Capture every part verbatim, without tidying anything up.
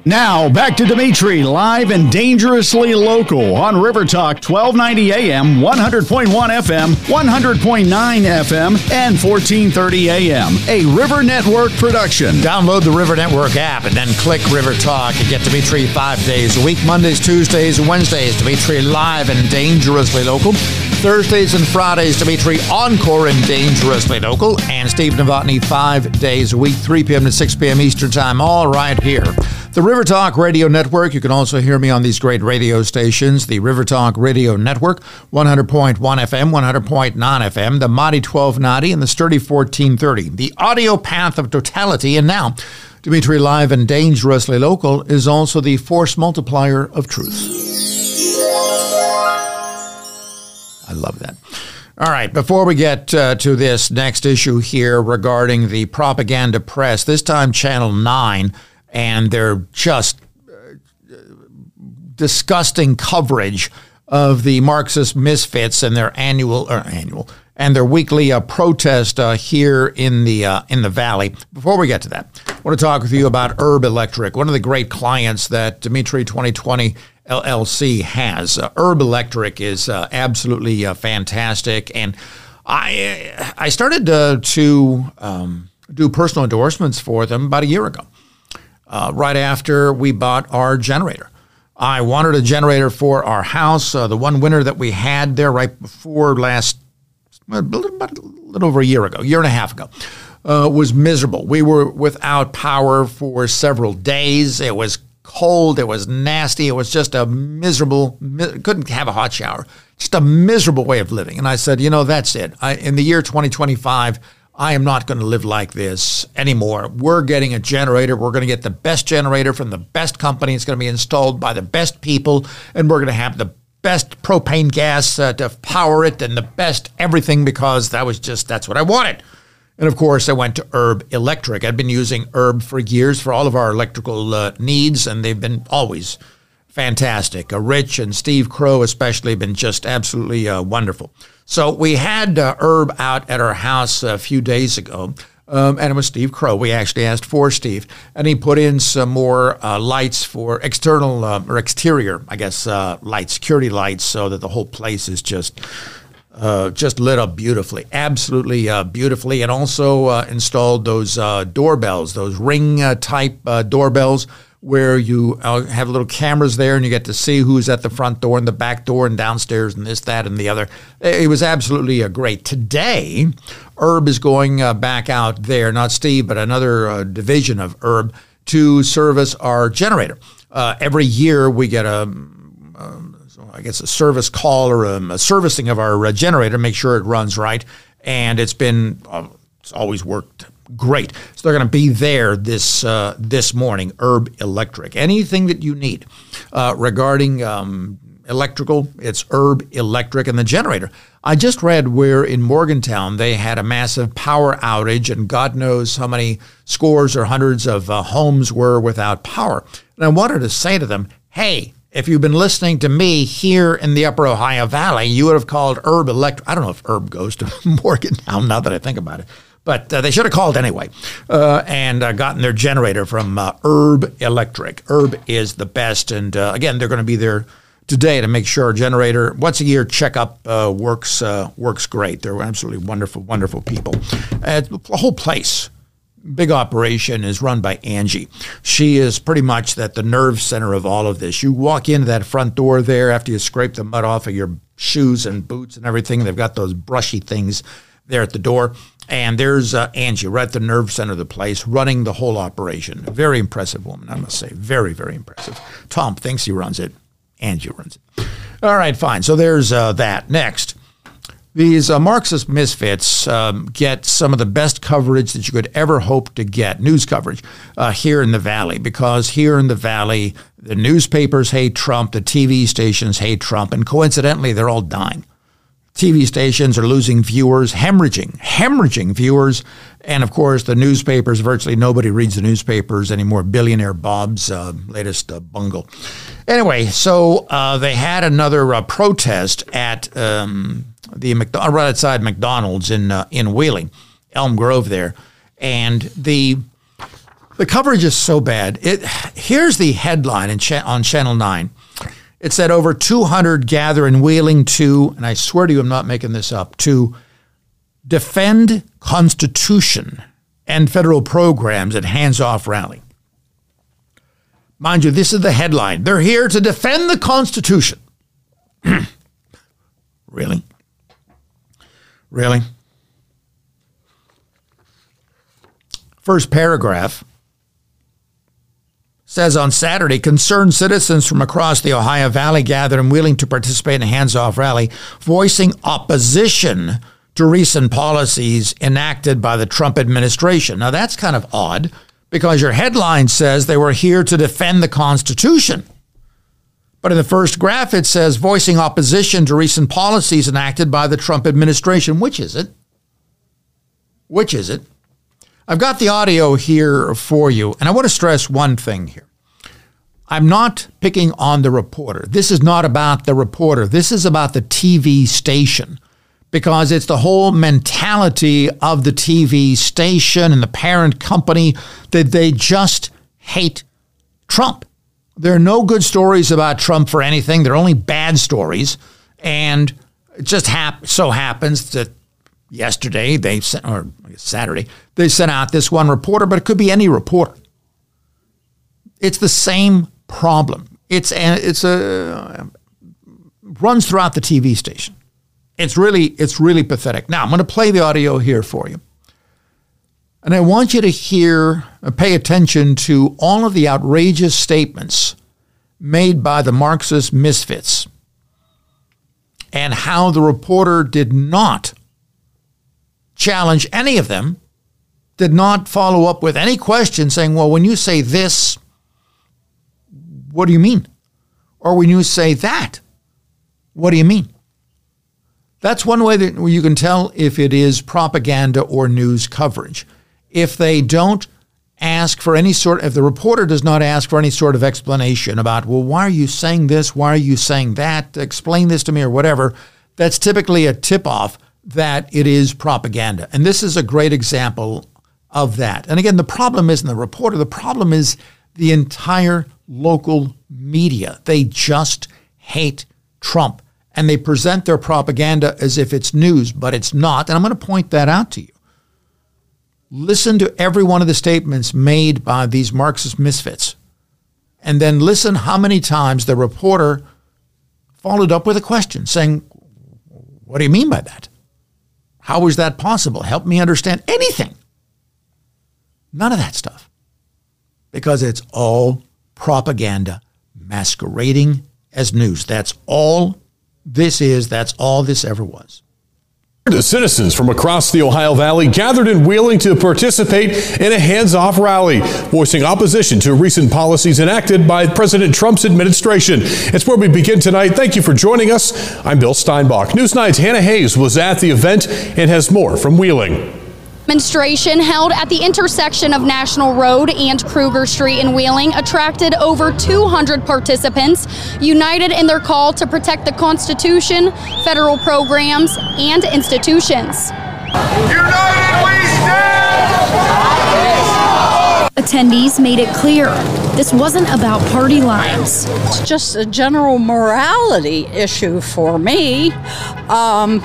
Now, back to Dimitri, live and dangerously local on River Talk, twelve ninety A M, one hundred point one F M, one hundred point nine F M, and fourteen thirty A M. A River Network production. Download the River Network app and then click River Talk and get Dimitri five days a week. Mondays, Tuesdays, and Wednesdays, Dimitri live and dangerously local. Thursdays and Fridays, Dimitri encore and dangerously local. And Steve Novotny five days a week, three p.m. to six p.m. Eastern Time, all right here. The River Talk Radio Network. You can also hear me on these great radio stations. The River Talk Radio Network, one hundred point one F M, one hundred point nine F M, the Mighty twelve ninety, and the Sturdy fourteen thirty. The audio path of totality. And now, Dimitri Live and Dangerously Local is also the force multiplier of truth. I love that. All right, before we get uh, to this next issue here regarding the propaganda press, this time Channel nine, and their just uh, disgusting coverage of the Marxist misfits and their annual or annual and their weekly uh, protest uh, here in the uh, in the Valley. Before we get to that, I want to talk with you about Erb Electric, one of the great clients that Dimitri twenty twenty L L C has. Uh, Erb Electric is uh, absolutely uh, fantastic, and I I started uh, to um, do personal endorsements for them about a year ago. Uh, right after we bought our generator. I wanted a generator for our house. Uh, the one winter that we had there right before last, about a little over a year ago, year and a half ago, uh, was miserable. We were without power for several days. It was cold. It was nasty. It was just a miserable, mi- couldn't have a hot shower. Just a miserable way of living. And I said, you know, that's it. I, in the year twenty twenty-five, I am not going to live like this anymore. We're getting a generator. We're going to get the best generator from the best company. It's going to be installed by the best people, and we're going to have the best propane gas uh, to power it and the best everything, because that was just, that's what I wanted. And of course, I went to Erb Electric. I'd been using Erb for years for all of our electrical uh, needs, and they've been always fantastic. Uh, Rich and Steve Crow especially have been just absolutely uh, wonderful. So we had uh, Erb out at our house a few days ago, um, and it was Steve Crow. We actually asked for Steve, and he put in some more uh, lights for external uh, or exterior, I guess, uh, lights, security lights, so that the whole place is just uh, just lit up beautifully, absolutely uh, beautifully, and also uh, installed those uh, doorbells, those ring uh, type uh, doorbells, where you uh, have little cameras there and you get to see who's at the front door and the back door and downstairs and this, that, and the other. It was absolutely uh, great. Today, Erb is going uh, back out there, not Steve, but another uh, division of Erb, to service our generator. Uh, every year we get a, um, I guess, a service call or a, a servicing of our uh, generator, make sure it runs right, and it's been, uh, it's always worked great. So they're going to be there this uh, this morning, Erb Electric. Anything that you need uh, regarding um, electrical, it's Erb Electric. And the generator, I just read where in Morgantown they had a massive power outage, and God knows how many scores or hundreds of uh, homes were without power. And I wanted to say to them, hey, if you've been listening to me here in the Upper Ohio Valley, you would have called Erb Electric. I don't know if Erb goes to Morgantown now that I think about it. But uh, they should have called anyway uh, and uh, gotten their generator from uh, Erb Electric. Erb is the best. And uh, again, they're going to be there today to make sure our generator, once a year checkup, uh, works uh, works great. They're absolutely wonderful, wonderful people. Uh, the whole place, big operation, is run by Angie. She is pretty much that the nerve center of all of this. You walk into that front door there after you scrape the mud off of your shoes and boots and everything. They've got those brushy things there at the door. And there's uh, Angie right at the nerve center of the place running the whole operation. A very impressive woman, I must say. Very, very impressive. Tom thinks he runs it. Angie runs it. All right, fine. So there's uh, that. Next, these uh, Marxist misfits um, get some of the best coverage that you could ever hope to get, news coverage, uh, here in the Valley. Because here in the Valley, the newspapers hate Trump, the T V stations hate Trump, and coincidentally, they're all dying. T V stations are losing viewers, hemorrhaging, hemorrhaging viewers. And, of course, the newspapers, virtually nobody reads the newspapers anymore. Billionaire Bob's uh, latest uh, bungle. Anyway, so uh, they had another uh, protest at um, the McDonald, right outside McDonald's in uh, in Wheeling, Elm Grove there. And the The coverage is so bad. It here's the headline in cha- on Channel nine. It said over two hundred gather in Wheeling to, and I swear to you, I'm not making this up, to defend Constitution and federal programs at hands-off rally. Mind you, this is the headline. They're here to defend the Constitution. Really? Really? First paragraph says on Saturday, concerned citizens from across the Ohio Valley gathered in Wheeling to participate in a hands-off rally, voicing opposition to recent policies enacted by the Trump administration. Now, that's kind of odd because your headline says they were here to defend the Constitution. But in the first graph, it says voicing opposition to recent policies enacted by the Trump administration. Which is it? Which is it? I've got the audio here for you, and I want to stress one thing here. I'm not picking on the reporter. This is not about the reporter. This is about the T V station, because it's the whole mentality of the T V station and the parent company that they just hate Trump. There are no good stories about Trump for anything. They're only bad stories. And it just hap- so happens that yesterday, they sent, or Saturday, they sent out this one reporter, but it could be any reporter. It's the same problem. It's a, it's a runs throughout the T V station. It's really it's really pathetic. Now I'm going to play the audio here for you, and I want you to hear, pay attention to all of the outrageous statements made by the Marxist misfits, and how the reporter did not challenge any of them, did not follow up with any question saying, well, when you say this, what do you mean? Or when you say that, what do you mean? That's one way that you can tell if it is propaganda or news coverage. If they don't ask for any sort, if the reporter does not ask for any sort of explanation about, well, why are you saying this? Why are you saying that? Explain this to me or whatever. That's typically a tip-off that it is propaganda. And this is a great example of that. And again, the problem isn't the reporter. The problem is the entire local media. They just hate Trump. And they present their propaganda as if it's news, but it's not. And I'm going to point that out to you. Listen to every one of the statements made by these Marxist misfits. And then listen how many times the reporter followed up with a question saying, what do you mean by that? How is that possible? Help me understand anything. None of that stuff. Because it's all propaganda masquerading as news. That's all this is. That's all this ever was. The citizens from across the Ohio Valley gathered in Wheeling to participate in a hands-off rally, voicing opposition to recent policies enacted by President Trump's administration. It's where we begin tonight. Thank you for joining us. I'm Bill Steinbach. News nine's Hannah Hayes was at the event and has more from Wheeling. Demonstration held at the intersection of National Road and Kruger Street in Wheeling attracted over two hundred participants, united in their call to protect the Constitution, federal programs, and institutions. United we stand! Attendees made it clear this wasn't about party lines. It's just a general morality issue for me. Um,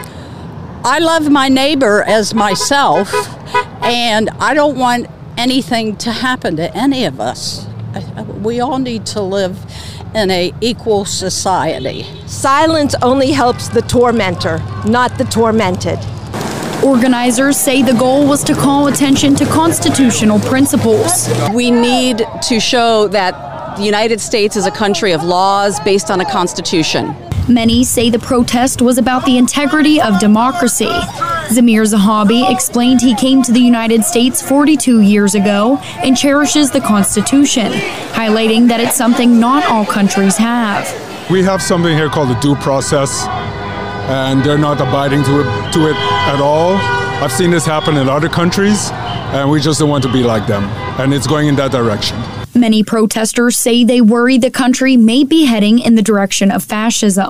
I love my neighbor as myself, and I don't want anything to happen to any of us. We all need to live in an equal society. Silence only helps the tormentor, not the tormented. Organizers say the goal was to call attention to constitutional principles. We need to show that the United States is a country of laws based on a constitution. Many say the protest was about the integrity of democracy. Zamir Zahabi explained he came to the United States forty-two years ago and cherishes the Constitution, highlighting that it's something not all countries have. We have something here called the due process, and they're not abiding to it, to it at all. I've seen this happen in other countries, and we just don't want to be like them, and it's going in that direction. Many protesters say they worry the country may be heading in the direction of fascism.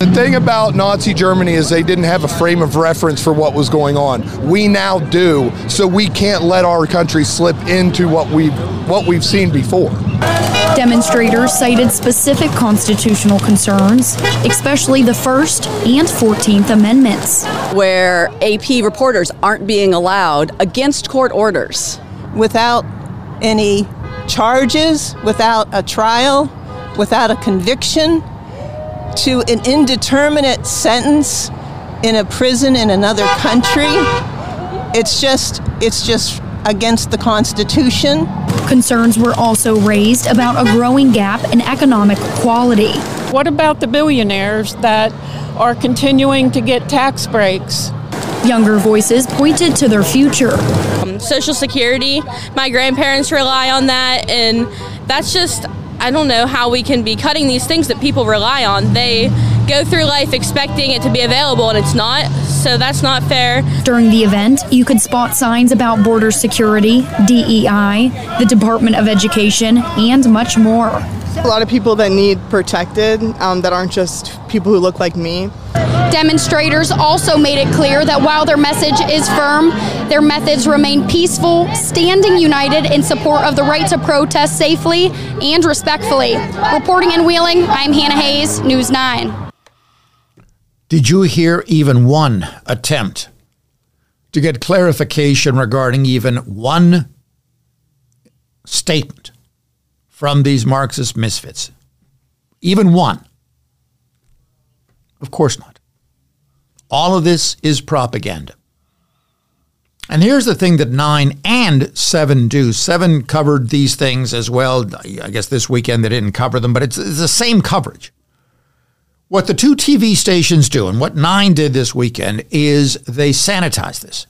The thing about Nazi Germany is they didn't have a frame of reference for what was going on. We now do, so we can't let our country slip into what we've, what we've seen before. Demonstrators cited specific constitutional concerns, especially the First and fourteenth Amendments, where A P reporters aren't being allowed against court orders. Without any charges, without a trial, without a conviction, to an indeterminate sentence in a prison in another country, it's just, it's just against the Constitution. Concerns were also raised about a growing gap in economic equality. What about the billionaires that are continuing to get tax breaks? Younger voices pointed to their future. Um, Social Security, my grandparents rely on that, and that's just, I don't know how we can be cutting these things that people rely on. They go through life expecting it to be available, and it's not, so that's not fair. During the event, you could spot signs about border security, D E I, the Department of Education, and much more. A lot of people that need protected, um, that aren't just people who look like me. Demonstrators also made it clear that while their message is firm, their methods remain peaceful, standing united in support of the right to protest safely and respectfully. Reporting in Wheeling, I'm Hannah Hayes, News nine. Did you hear even one attempt to get clarification regarding even one statement from these Marxist misfits? Even one? Of course not. All of this is propaganda. And here's the thing that nine and seven do. seven covered these things as well. I guess this weekend they didn't cover them, but it's, it's the same coverage. What the two T V stations do and what nine did this weekend is they sanitize this.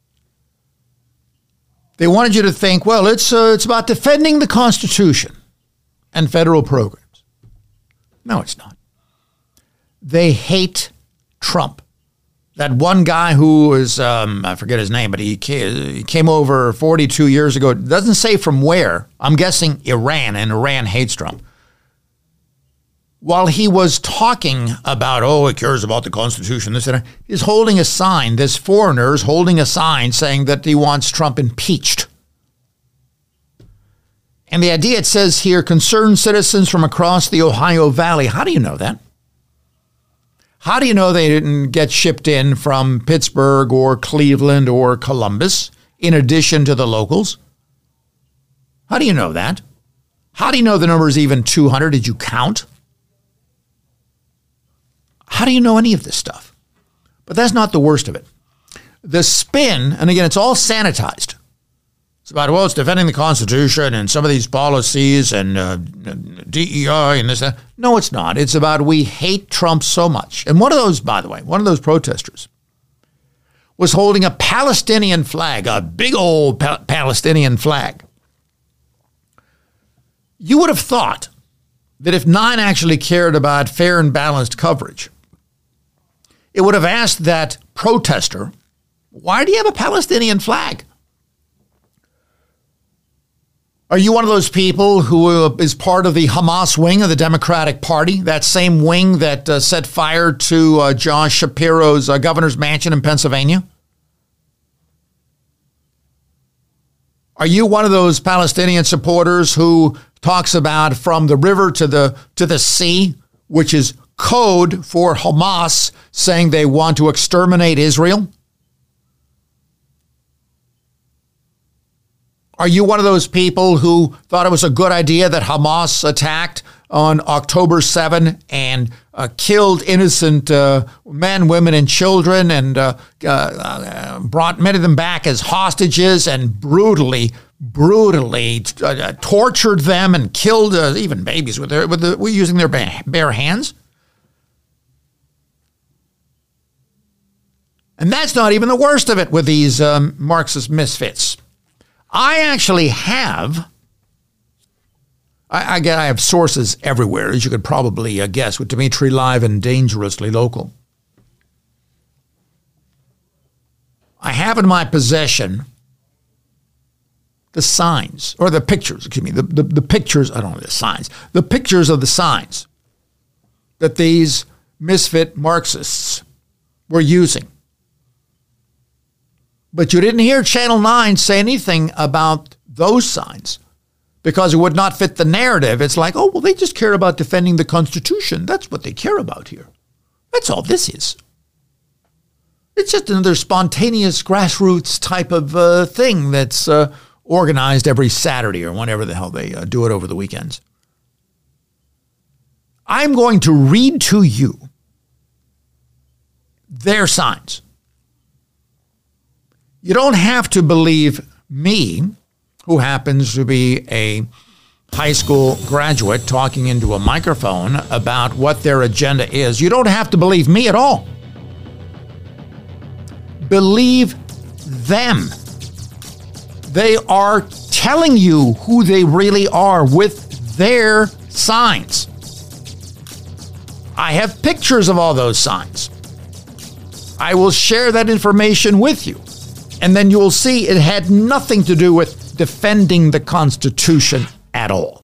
They wanted you to think, well, it's uh, it's about defending the Constitution and federal programs. No, it's not. They hate Trump. That one guy who is, um, I forget his name, but he came over forty-two years ago. It doesn't say from where. I'm guessing Iran, and Iran hates Trump. While he was talking about, oh, it cares about the Constitution, this and that, he's holding a sign. This foreigner is holding a sign saying that he wants Trump impeached. And the idea, it says here, concerned citizens from across the Ohio Valley. How do you know that? How do you know they didn't get shipped in from Pittsburgh or Cleveland or Columbus in addition to the locals? How do you know that? How do you know the number is even two hundred? Did you count? How do you know any of this stuff? But that's not the worst of it. The spin, and again, it's all sanitized. It's about, well, it's defending the Constitution and some of these policies and uh, D E I and this. That. No, it's not. It's about we hate Trump so much. And one of those, by the way, one of those protesters was holding a Palestinian flag, a big old pa- Palestinian flag. You would have thought that if Nine actually cared about fair and balanced coverage, it would have asked that protester, why do you have a Palestinian flag? Are you one of those people who is part of the Hamas wing of the Democratic Party, that same wing that uh, set fire to uh, Josh Shapiro's uh, governor's mansion in Pennsylvania? Are you one of those Palestinian supporters who talks about from the river to the to the sea, which is code for Hamas saying they want to exterminate Israel? Are you one of those people who thought it was a good idea that Hamas attacked on October seventh and uh, killed innocent uh, men, women, and children and uh, uh, brought many of them back as hostages and brutally, brutally uh, tortured them and killed uh, even babies with their with the, using their bare hands? And that's not even the worst of it with these um, Marxist misfits. I actually have, I, I get, I have sources everywhere, as you could probably uh, guess, with Dimitri Live and Dangerously Local. I have in my possession the signs, or the pictures, excuse me, the, the, the pictures, I don't know the signs, the pictures of the signs that these misfit Marxists were using. But you didn't hear Channel nine say anything about those signs because it would not fit the narrative. It's like, oh, well, they just care about defending the Constitution. That's what they care about here. That's all this is. It's just another spontaneous grassroots type of uh, thing that's uh, organized every Saturday or whenever the hell they uh, do it over the weekends. I'm going to read to you their signs. You don't have to believe me, who happens to be a high school graduate talking into a microphone about what their agenda is. You don't have to believe me at all. Believe them. They are telling you who they really are with their signs. I have pictures of all those signs. I will share that information with you. And then you will see it had nothing to do with defending the Constitution at all.